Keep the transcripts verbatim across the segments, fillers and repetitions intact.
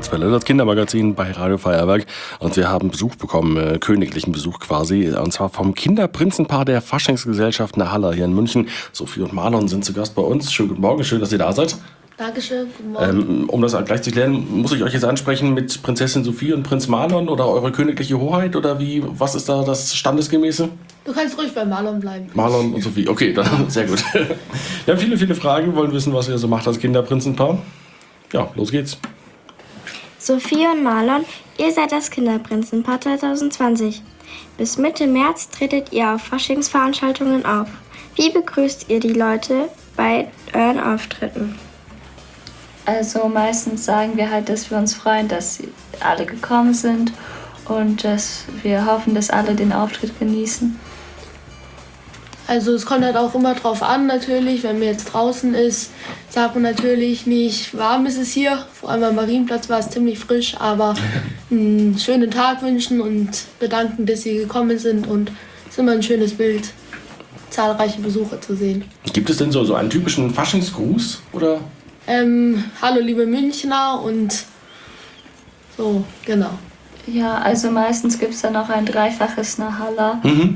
Kurzwelle, das Kindermagazin bei Radio Feuerwerk. Und wir haben Besuch bekommen, äh, königlichen Besuch quasi. Und zwar vom Kinderprinzenpaar der Faschingsgesellschaft Nahalla hier in München. Sophie und Marlon sind zu Gast bei uns. Schönen guten Morgen, schön, dass ihr da seid. Dankeschön, guten Morgen. Ähm, um das gleich zu klären, muss ich euch jetzt ansprechen mit Prinzessin Sophie und Prinz Marlon oder eure königliche Hoheit? Oder wie, was ist da das Standesgemäße? Du kannst ruhig bei Marlon bleiben. Marlon und Sophie, okay, dann sehr gut. Wir haben viele, viele Fragen, wollen wissen, was ihr so macht als Kinderprinzenpaar. Ja, los geht's. Sophie und Marlon, ihr seid das Kinderprinzenpaar zwanzig zwanzig. Bis Mitte März tretet ihr auf Faschingsveranstaltungen auf. Wie begrüßt ihr die Leute bei euren Auftritten? Also meistens sagen wir halt, dass wir uns freuen, dass sie alle gekommen sind und dass wir hoffen, dass alle den Auftritt genießen. Also es kommt halt auch immer drauf an natürlich, wenn man jetzt draußen ist, sagt man natürlich nicht, warm ist es hier. Vor allem am Marienplatz war es ziemlich frisch, aber einen schönen Tag wünschen und bedanken, dass sie gekommen sind, und es ist immer ein schönes Bild, zahlreiche Besucher zu sehen. Gibt es denn so, so einen typischen Faschingsgruß, oder? Ähm, hallo liebe Münchner und so, genau. Ja, also meistens gibt es dann noch ein dreifaches Nahalla. Mhm.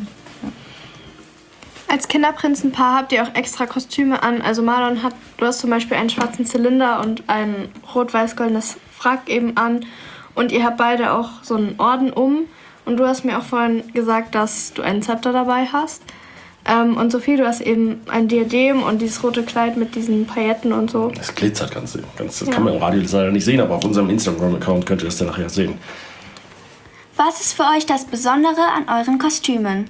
Als Kinderprinzenpaar habt ihr auch extra Kostüme an. Also Marlon hat, du hast zum Beispiel einen schwarzen Zylinder und ein rot-weiß-goldenes Frack eben an. Und ihr habt beide auch so einen Orden um. Und du hast mir auch vorhin gesagt, dass du einen Zepter dabei hast. Ähm, und Sophie, du hast eben ein Diadem und dieses rote Kleid mit diesen Pailletten und so. Das glitzert ganz, ganz das Ja. kann man im Radio leider nicht sehen, aber auf unserem Instagram-Account könnt ihr das dann nachher sehen. Was ist für euch das Besondere an euren Kostümen?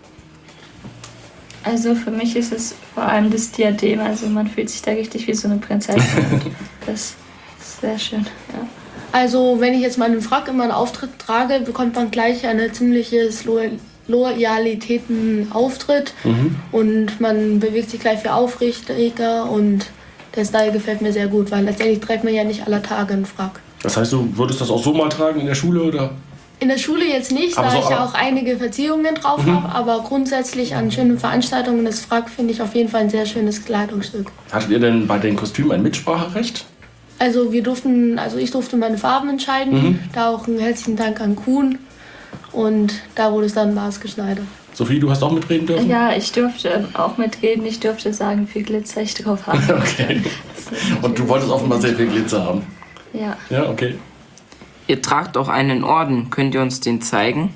Also für mich ist es vor allem das Diadem, also man fühlt sich da richtig wie so eine Prinzessin. Das ist sehr schön, ja. Also wenn ich jetzt meinen Frack in meinen Auftritt trage, bekommt man gleich eine ziemliches Lo Loyalitäten-Auftritt. Mhm. Und man bewegt sich gleich viel aufrichtiger und der Style gefällt mir sehr gut, weil letztendlich trägt man ja nicht aller Tage einen Frack. Das heißt, du würdest das auch so mal tragen in der Schule, oder? In der Schule jetzt nicht, Aber da so, ich aber- auch einige Verzierungen drauf Mhm. habe, aber grundsätzlich an schönen Veranstaltungen das Frack finde ich auf jeden Fall ein sehr schönes Kleidungsstück. Hattet ihr denn bei den Kostümen ein Mitspracherecht? Also wir durften, also ich durfte meine Farben entscheiden, Mhm. da auch einen herzlichen Dank an Kuhn, und da wurde es dann maßgeschneidert. Sophie, du hast auch mitreden dürfen? Ja, ich durfte auch mitreden, ich durfte sagen, wie viel Glitzer ich drauf habe. Okay. Und du wolltest offenbar sehr viel Glitzer haben? Ja. Ja, okay. Ihr tragt auch einen Orden. Könnt ihr uns den zeigen?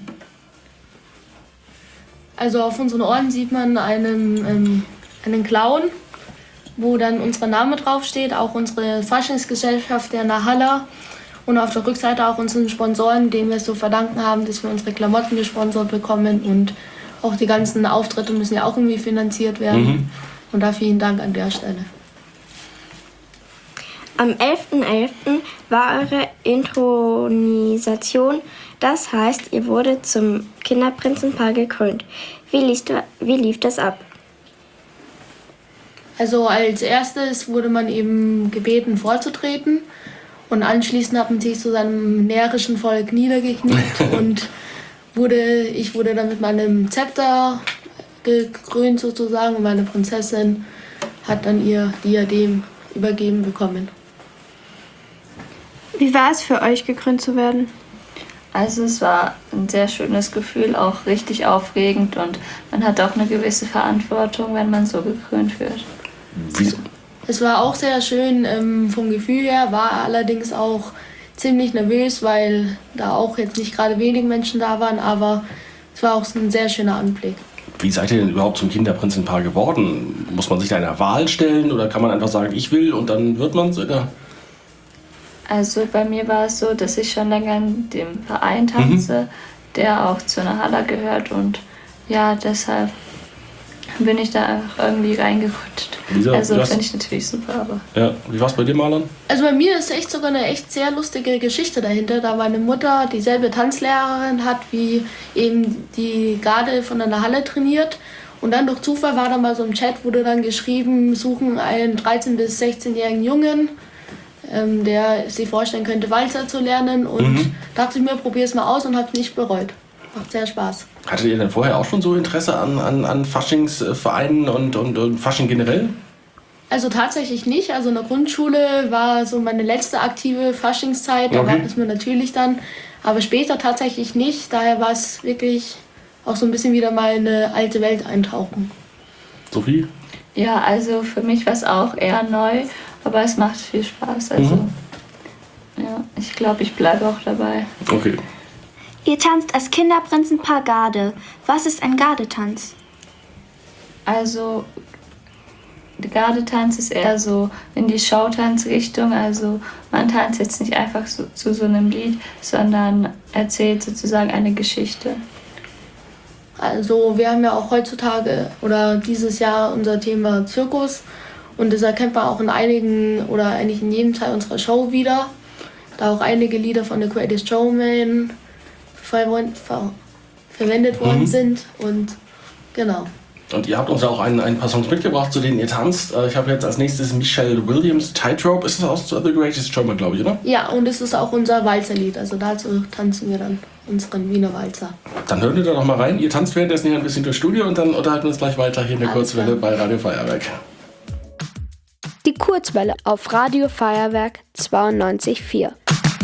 Also auf unseren Orden sieht man einen, ähm, einen Clown, wo dann unser Name draufsteht, auch unsere Faschingsgesellschaft der Nahalla, und auf der Rückseite auch unseren Sponsoren, denen wir es so verdanken haben, dass wir unsere Klamotten gesponsert bekommen, und auch die ganzen Auftritte müssen ja auch irgendwie finanziert werden. Mhm. Und da vielen Dank an der Stelle. Am elften elften war eure Inthronisation. Das heißt, ihr wurde zum Kinderprinzenpaar gekrönt. Wie lief, wie lief das ab? Also als erstes wurde man eben gebeten vorzutreten, und anschließend hat man sich zu seinem närrischen Volk niedergekniet und wurde, ich wurde dann mit meinem Zepter gekrönt sozusagen, und meine Prinzessin hat dann ihr Diadem übergeben bekommen. Wie war es für euch, gekrönt zu werden? Also es war ein sehr schönes Gefühl, auch richtig aufregend, und man hat auch eine gewisse Verantwortung, wenn man so gekrönt wird. Wieso? Es war auch sehr schön ähm, vom Gefühl her, war allerdings auch ziemlich nervös, weil da auch jetzt nicht gerade wenig Menschen da waren, aber es war auch ein sehr schöner Anblick. Wie seid ihr denn überhaupt zum Kinderprinzenpaar geworden? Muss man sich da einer Wahl stellen oder kann man einfach sagen, ich will, und dann wird man es? Also bei mir war es so, dass ich schon länger in dem Verein tanze, mhm. der auch zu Nahalla gehört, und ja, deshalb bin ich da einfach irgendwie reingerutscht. Lisa, also hast- finde ich natürlich super, aber... Ja, wie war's bei dir, Marlon? Also bei mir ist echt sogar eine echt sehr lustige Geschichte dahinter, da meine Mutter dieselbe Tanzlehrerin hat, wie eben die gerade von der Halle trainiert. Und dann durch Zufall war da mal so im Chat, wurde dann geschrieben, suchen einen dreizehn- bis sechzehnjährigen Jungen, ähm, der sich vorstellen könnte, Walzer zu lernen. Und Mhm. dachte ich mir, probier's mal aus, und hab's nicht bereut. Macht sehr Spaß. Hattet ihr denn vorher auch schon so Interesse an, an, an Faschingsvereinen und, und, und Fasching generell? Also tatsächlich nicht. Also in der Grundschule war so meine letzte aktive Faschingszeit. Da Okay. war es mir natürlich dann. Aber später tatsächlich nicht. Daher war es wirklich auch so ein bisschen wieder mal in eine alte Welt eintauchen. Sophie? Ja, also für mich war es auch eher neu, aber es macht viel Spaß. Also Mhm. ja, ich glaube, ich bleibe auch dabei. Okay. Ihr tanzt als Kinderprinzenpaar Garde. Was ist ein Gardetanz? Also der Gardetanz ist eher so in die Schautanzrichtung. Also man tanzt jetzt nicht einfach so, zu so einem Lied, sondern erzählt sozusagen eine Geschichte. Also wir haben ja auch heutzutage oder dieses Jahr unser Thema Zirkus. Und das erkennt man auch in einigen oder eigentlich in jedem Teil unserer Show wieder. Da auch einige Lieder von The Greatest Showman ver ver verwendet worden Mhm. sind. Und genau. Und ihr habt uns ja auch ein, ein paar Songs mitgebracht, zu denen ihr tanzt. Äh, Ich habe jetzt als nächstes Michelle Williams, Tightrope. Ist das aus The Greatest Showman, glaube ich, oder? Ja, und es ist auch unser Walzerlied. Also dazu tanzen wir dann unseren Wiener Walzer. Dann hören wir da doch mal rein. Ihr tanzt währenddessen hier ein bisschen durchs Studio und dann unterhalten wir uns gleich weiter hier in der Alles Kurzwelle klar. bei Radio Feuerwerk. Die Kurzwelle auf Radio Feuerwerk zweiundneunzig Komma vier.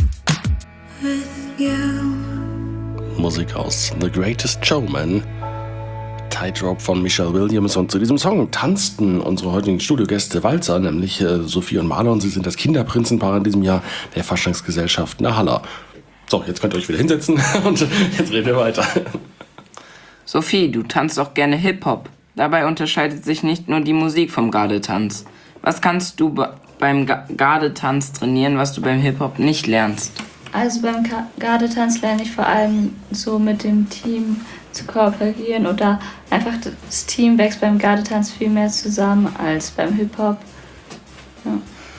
Musik aus The Greatest Showman. Tightrope von Michelle Williams. Und zu diesem Song tanzten unsere heutigen Studiogäste Walzer, nämlich äh, Sophie und Marlon. Sie sind das Kinderprinzenpaar in diesem Jahr der Faschingsgesellschaft Nahalla. So, jetzt könnt ihr euch wieder hinsetzen und jetzt reden wir weiter. Sophie, du tanzt auch gerne Hip-Hop. Dabei unterscheidet sich nicht nur die Musik vom Gardetanz. Was kannst du be- beim Ga- Gardetanz trainieren, was du beim Hip-Hop nicht lernst? Also beim Ka- Gardetanz lerne ich vor allem so mit dem Team zu kooperieren oder einfach das Team wächst beim Gardetanz viel mehr zusammen als beim Hip-Hop. Ja.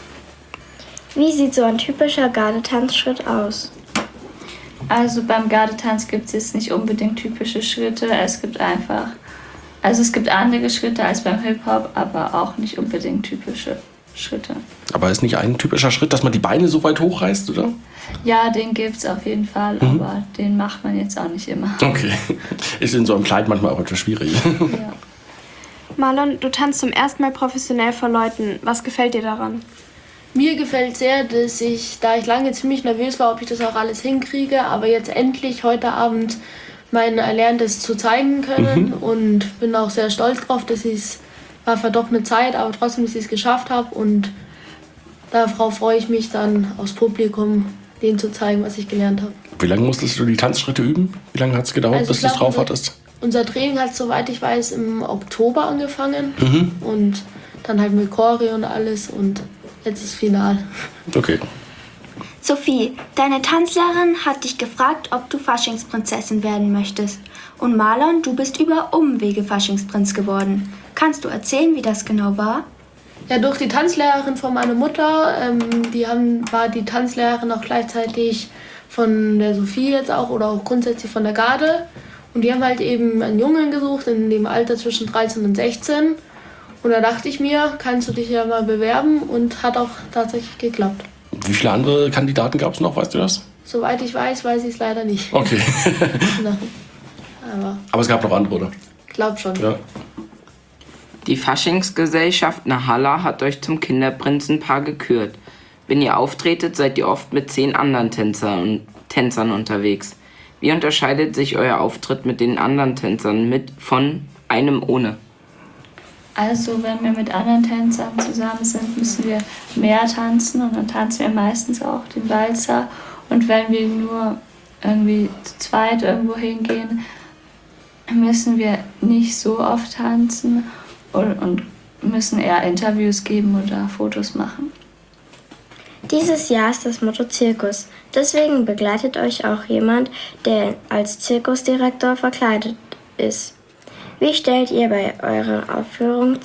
Wie sieht so ein typischer Gardetanzschritt aus? Also beim Gardetanz gibt es jetzt nicht unbedingt typische Schritte, es gibt einfach, also es gibt andere Schritte als beim Hip-Hop, aber auch nicht unbedingt typische Schritte. Aber ist nicht ein typischer Schritt, dass man die Beine so weit hochreißt, oder? Ja, den gibt's auf jeden Fall, Mhm. aber den macht man jetzt auch nicht immer. Okay. Ist in so einem Kleid manchmal auch etwas schwierig. Ja. Marlon, du tanzt zum ersten Mal professionell vor Leuten. Was gefällt dir daran? Mir gefällt sehr, dass ich, da ich lange ziemlich nervös war, ob ich das auch alles hinkriege, aber jetzt endlich heute Abend mein Erlerntes zu zeigen können Mhm. und bin auch sehr stolz drauf, dass ich es, war zwar doch eine Zeit, aber trotzdem, dass ich es geschafft habe und darauf freue ich mich dann aufs Publikum, denen zu zeigen, was ich gelernt habe. Wie lange musstest du die Tanzschritte üben? Wie lange hat es gedauert, Also bis ich du es glaub, drauf unser- hattest? Unser Training hat, soweit ich weiß, im Oktober angefangen Mhm. und dann halt mit Choreo und alles und jetzt ist Final. Okay. Sophie, deine Tanzlehrerin hat dich gefragt, ob du Faschingsprinzessin werden möchtest. Und Marlon, du bist über Umwege Faschingsprinz geworden. Kannst du erzählen, wie das genau war? Ja, durch die Tanzlehrerin von meiner Mutter, ähm, die haben, war die Tanzlehrerin auch gleichzeitig von der Sophie jetzt auch oder auch grundsätzlich von der Garde. Und die haben halt eben einen Jungen gesucht in dem Alter zwischen dreizehn und sechzehn. Und da dachte ich mir, kannst du dich ja mal bewerben und hat auch tatsächlich geklappt. Wie viele andere Kandidaten gab es noch, weißt du das? Soweit ich weiß, weiß ich es leider nicht. Okay. Genau. Aber Aber es gab noch andere, oder? ich glaube schon. Ja. Die Faschingsgesellschaft Nahalla hat euch zum Kinderprinzenpaar gekürt. Wenn ihr auftretet, seid ihr oft mit zehn anderen Tänzer und Tänzern unterwegs. Wie unterscheidet sich euer Auftritt mit den anderen Tänzern mit von einem ohne? Also wenn wir mit anderen Tänzern zusammen sind, müssen wir mehr tanzen und dann tanzen wir meistens auch den Walzer. Und wenn wir nur irgendwie zu zweit irgendwo hingehen, müssen wir nicht so oft tanzen und, und müssen eher Interviews geben oder Fotos machen. Dieses Jahr ist das Motto Zirkus. Deswegen begleitet euch auch jemand, der als Zirkusdirektor verkleidet ist. Wie stellt ihr bei euren Aufführungen,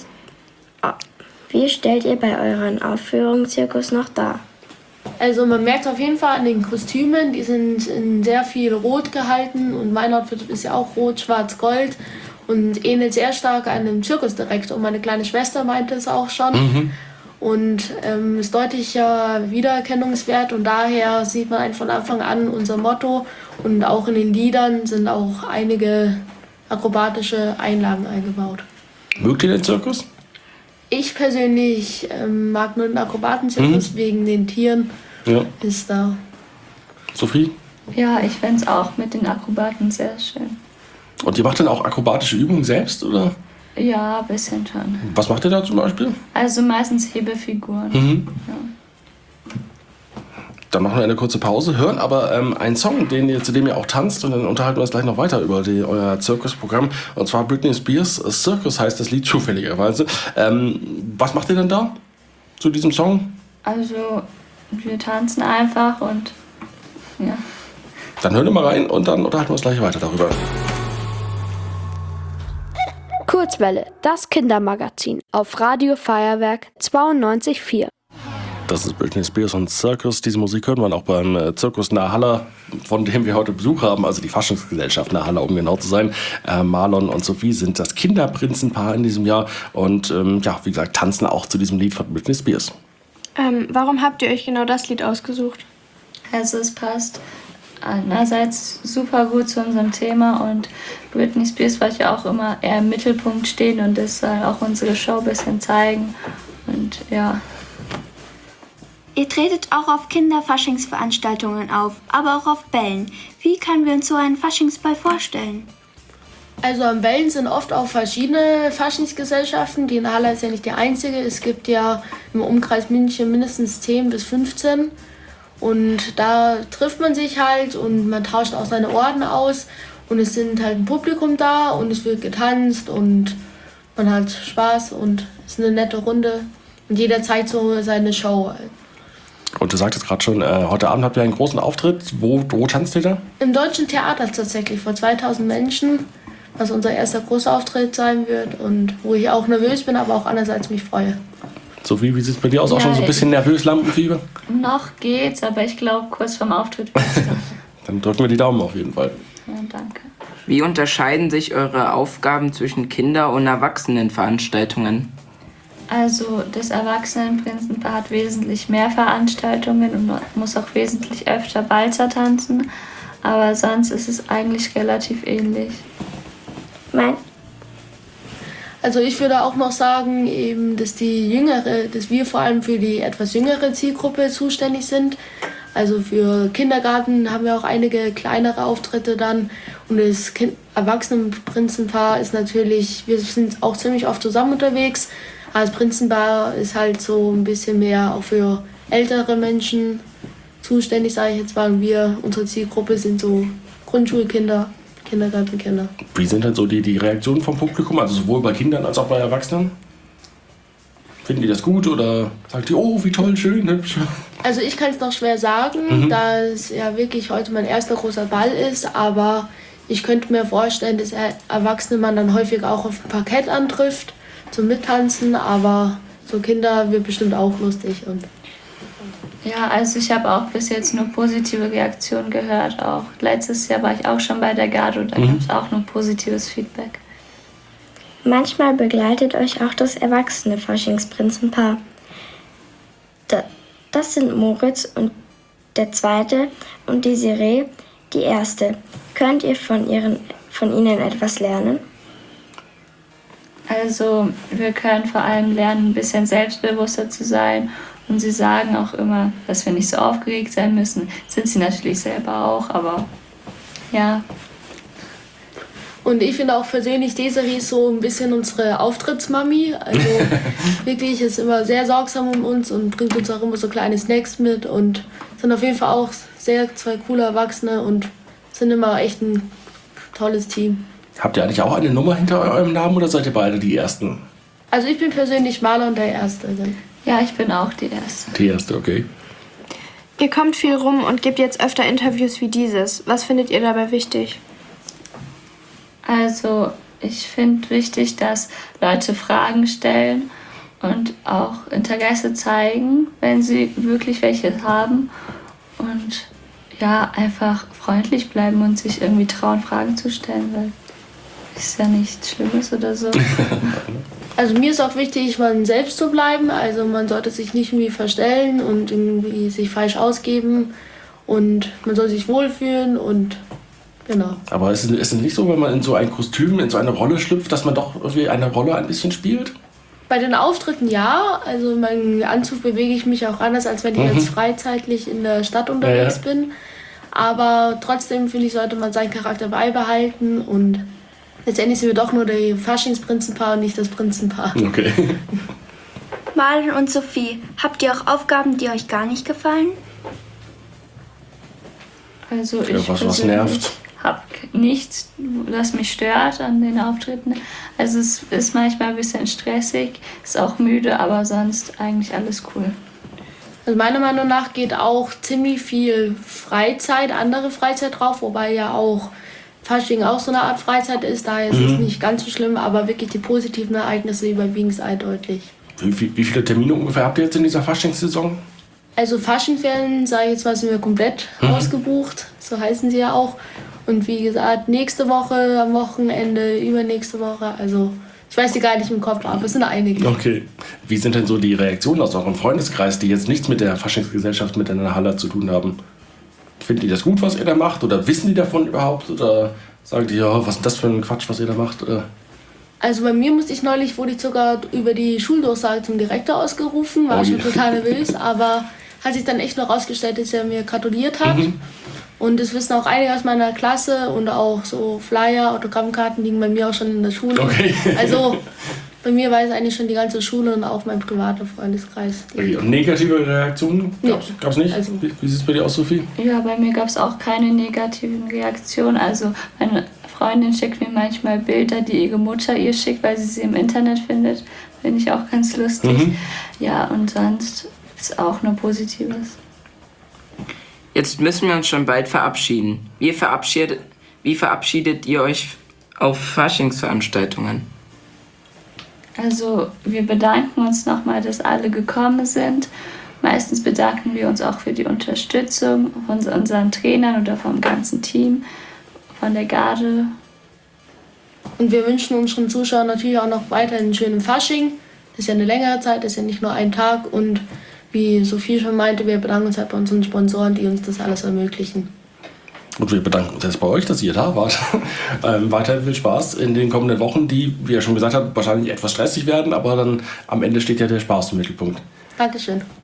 wie stellt ihr bei euren Aufführungen Zirkus noch dar? Also man merkt auf jeden Fall an den Kostümen, die sind in sehr viel Rot gehalten und mein Outfit ist ja auch Rot, Schwarz, Gold und ähnelt sehr stark einem Zirkusdirektor. Meine kleine Schwester meinte es auch schon. Mhm. Und ähm, ist deutlicher Wiedererkennungswert und daher sieht man von Anfang an unser Motto und auch in den Liedern sind auch einige akrobatische Einlagen eingebaut. Mögt ihr den Zirkus? Ich persönlich ähm, mag nur den Akrobatenzirkus, mhm. wegen den Tieren ja. ist da. Sophie? Ja, ich fände es auch mit den Akrobaten sehr schön. Und ihr macht dann auch akrobatische Übungen selbst, oder? Ja, ein bisschen schon. Was macht ihr da zum Beispiel? Also meistens Hebefiguren. Mhm. Ja. Dann machen wir eine kurze Pause, hören aber ähm, einen Song, den ihr, zu dem ihr auch tanzt, und dann unterhalten wir uns gleich noch weiter über die, euer Zirkusprogramm. Und zwar Britney Spears Circus heißt das Lied zufälligerweise. Ähm, was macht ihr denn da zu diesem Song? Also wir tanzen einfach und ja. Dann hören wir mal rein und dann unterhalten wir uns gleich weiter darüber. Kurzwelle, das Kindermagazin auf Radio Feuerwerk zweiundneunzig Komma vier. Das ist Britney Spears und Circus. Diese Musik hört man auch beim äh, Zirkus Narrhalla, von dem wir heute Besuch haben, also die Faschingsgesellschaft Narrhalla, um genau zu sein. Äh, Marlon und Sophie sind das Kinderprinzenpaar in diesem Jahr und ähm, ja, wie gesagt, tanzen auch zu diesem Lied von Britney Spears. Ähm, warum habt ihr euch genau das Lied ausgesucht? Also es passt einerseits super gut zu unserem Thema und Britney Spears wollte ja auch immer eher im Mittelpunkt stehen und das soll auch unsere Show ein bisschen zeigen und ja. Ihr tretet auch auf Kinderfaschingsveranstaltungen auf, aber auch auf Bällen. Wie können wir uns so einen Faschingsball vorstellen? Also am Bällen sind oft auch verschiedene Faschingsgesellschaften. Die Narrhalla ist ja nicht die einzige. Es gibt ja im Umkreis München mindestens zehn bis fünfzehn. Und da trifft man sich halt und man tauscht auch seine Orden aus. Und es sind halt ein Publikum da und es wird getanzt und man hat Spaß und es ist eine nette Runde. Und jeder zeigt so seine Show. Und du sagtest gerade schon, äh, heute Abend habt ihr einen großen Auftritt. Wo, wo tanzt ihr da? Im Deutschen Theater tatsächlich, vor zweitausend Menschen, was unser erster großer Auftritt sein wird und wo ich auch nervös bin, aber auch andererseits mich freue. Sophie, wie sieht es bei dir aus? Auch Ja, schon so ein bisschen nervös, Lampenfieber? Noch geht's, aber ich glaube, kurz vorm Auftritt wird's dann. Dann drücken wir die Daumen auf jeden Fall. Ja, danke. Wie unterscheiden sich eure Aufgaben zwischen Kinder- und Erwachsenenveranstaltungen? Also das Erwachsenenprinzenpaar hat wesentlich mehr Veranstaltungen und muss auch wesentlich öfter Walzer tanzen, aber sonst ist es eigentlich relativ ähnlich. Mein Also ich würde auch noch sagen, eben, dass die jüngere, dass wir vor allem für die etwas jüngere Zielgruppe zuständig sind. Also für Kindergarten haben wir auch einige kleinere Auftritte dann. Und das kind- Erwachsenenprinzenpaar ist natürlich, wir sind auch ziemlich oft zusammen unterwegs. Aber das Prinzenpaar ist halt so ein bisschen mehr auch für ältere Menschen zuständig, sage ich jetzt mal. Und wir, unsere Zielgruppe sind so Grundschulkinder, Kindergartenkinder. Wie sind denn so die, die Reaktionen vom Publikum, also sowohl bei Kindern als auch bei Erwachsenen? Finden die das gut oder sagt die, oh, wie toll, schön, hübsch? Also ich kann es noch schwer sagen, Mhm. da es ja wirklich heute mein erster großer Ball ist, aber ich könnte mir vorstellen, dass er- Erwachsene man dann häufig auch auf dem Parkett antrifft zum Mittanzen, aber so Kinder wird bestimmt auch lustig. Und Ja, also ich habe auch bis jetzt nur positive Reaktionen gehört. Auch letztes Jahr war ich auch schon bei der Garde und da Mhm. gab es auch nur positives Feedback. Manchmal begleitet euch auch das erwachsene Faschingsprinzenpaar. Da- Das sind Moritz und der zweite und Desiree, die erste. Könnt ihr von, ihren, von ihnen etwas lernen? Also wir können vor allem lernen, ein bisschen selbstbewusster zu sein. Und sie sagen auch immer, dass wir nicht so aufgeregt sein müssen. Sind sie natürlich selber auch, aber ja. Und ich finde auch persönlich, Desiree ist so ein bisschen unsere Auftrittsmami. Also wirklich ist immer sehr sorgsam um uns und bringt uns auch immer so kleine Snacks mit. Und sind auf jeden Fall auch sehr zwei coole Erwachsene und sind immer echt ein tolles Team. Habt ihr eigentlich auch eine Nummer hinter eurem Namen oder seid ihr beide die Ersten? Also ich bin persönlich Maler und der Erste. Ja, ich bin auch die Erste. Die Erste, okay. Ihr kommt viel rum und gebt jetzt öfter Interviews wie dieses. Was findet ihr dabei wichtig? Also ich finde wichtig, dass Leute Fragen stellen und auch Interesse zeigen, wenn sie wirklich welche haben. Und ja, einfach freundlich bleiben und sich irgendwie trauen, Fragen zu stellen, weil ist ja nichts Schlimmes oder so. Also mir ist auch wichtig, man selbst zu bleiben. Also man sollte sich nicht irgendwie verstellen und irgendwie sich falsch ausgeben. Und man soll sich wohlfühlen und genau. Aber ist es, ist es nicht so, wenn man in so ein Kostüm, in so eine Rolle schlüpft, dass man doch irgendwie eine Rolle ein bisschen spielt? Bei den Auftritten ja, also in meinem Anzug bewege ich mich auch anders, als wenn ich Mhm. jetzt freizeitlich in der Stadt unterwegs Ja, ja. bin. Aber trotzdem finde ich, sollte man seinen Charakter beibehalten und letztendlich sind wir doch nur die Faschingsprinzenpaar und nicht das Prinzenpaar. Okay. Marlon und Sophie, habt ihr auch Aufgaben, die euch gar nicht gefallen? Also ich Ja, was- was persönlich nervt? habe nichts, das mich stört an den Auftritten. Also es ist manchmal ein bisschen stressig, ist auch müde, aber sonst eigentlich alles cool. Also meiner Meinung nach geht auch ziemlich viel Freizeit, andere Freizeit drauf, wobei ja auch Fasching auch so eine Art Freizeit ist, daher ist es nicht ganz so schlimm, aber wirklich die positiven Ereignisse überwiegen es eindeutig. Wie, wie, wie viele Termine ungefähr habt ihr jetzt in dieser Faschingssaison? Also Faschingsferien, sage ich jetzt mal, sind wir komplett ausgebucht, so heißen sie ja auch. Und wie gesagt, nächste Woche, am Wochenende, übernächste Woche, also ich weiß die gar nicht im Kopf, aber es sind einige. Okay. Wie sind denn so die Reaktionen aus eurem Freundeskreis, die jetzt nichts mit der Faschingsgesellschaft, mit der Haller zu tun haben? Finden die das gut, was ihr da macht? Oder wissen die davon überhaupt? Oder sagen die, ja, was ist das für ein Quatsch, was ihr da macht? Äh, Also bei mir musste ich neulich, wurde ich sogar über die Schuldurchsage zum Direktor ausgerufen, war Oh je. schon total nervös, aber hat sich dann echt noch rausgestellt, dass er mir gratuliert hat. Mhm. Und das wissen auch einige aus meiner Klasse und auch so Flyer, Autogrammkarten liegen bei mir auch schon in der Schule. Okay. Also bei mir weiß eigentlich schon die ganze Schule und auch mein privater Freundeskreis. Okay. Und negative Reaktionen Nee. gab's, gab's nicht? Also- wie wie sieht es bei dir aus, Sophie? Ja, bei mir gab es auch keine negativen Reaktionen. Also meine Freundin schickt mir manchmal Bilder, die ihre Mutter ihr schickt, weil sie sie im Internet findet. Finde ich auch ganz lustig. Mhm. Ja, und sonst ist auch nur Positives. Jetzt müssen wir uns schon bald verabschieden. Wie verabschiedet, wie verabschiedet ihr euch auf Faschingsveranstaltungen? Also wir bedanken uns nochmal, dass alle gekommen sind. Meistens bedanken wir uns auch für die Unterstützung von unseren Trainern oder vom ganzen Team, von der Garde. Und wir wünschen unseren Zuschauern natürlich auch noch weiterhin einen schönen Fasching. Das ist ja eine längere Zeit, das ist ja nicht nur ein Tag. Und wie Sophie schon meinte, wir bedanken uns halt bei unseren Sponsoren, die uns das alles ermöglichen. Und wir bedanken uns jetzt bei euch, dass ihr da wart. ähm, weiterhin viel Spaß in den kommenden Wochen, die, wie ihr schon gesagt habt, wahrscheinlich etwas stressig werden, aber dann am Ende steht ja der Spaß im Mittelpunkt. Dankeschön.